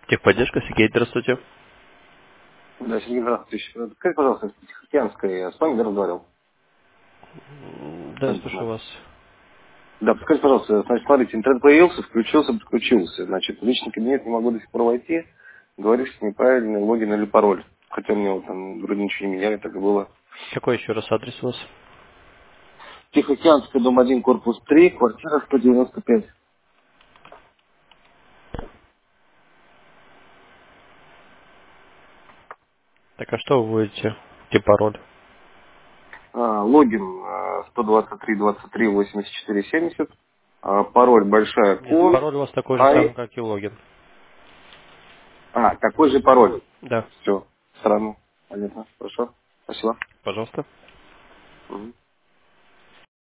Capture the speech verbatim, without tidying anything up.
Техподдержка, Сергей, здравствуйте. Да, Сергей, здравствуйте. Скажите, пожалуйста, Тихоокеанская, я с вами разговаривал М, Да, по я слушаю интернету. вас. Да, подскажите, пожалуйста, значит, смотрите, интернет появился, включился, подключился. Значит, в личный кабинет не могу до сих пор войти. Говорит, что неправильный логин или пароль. Хотя мне вот там вроде ничего не меняли, так и было. Какой еще раз адрес у вас? Тихоокеанская, дом один, корпус три, квартира сто девяносто пять. Так, а что вы вводите? Где пароль? А, логин а, сто двадцать три двадцать три восемьдесят четыре семьдесят. А, пароль большая Нет, Q. пароль у вас такой же самый, Ай. как и логин. А, такой же пароль. Да, Все, странно. Понятно. Хорошо. Спасибо. пожалуйста. Мгм.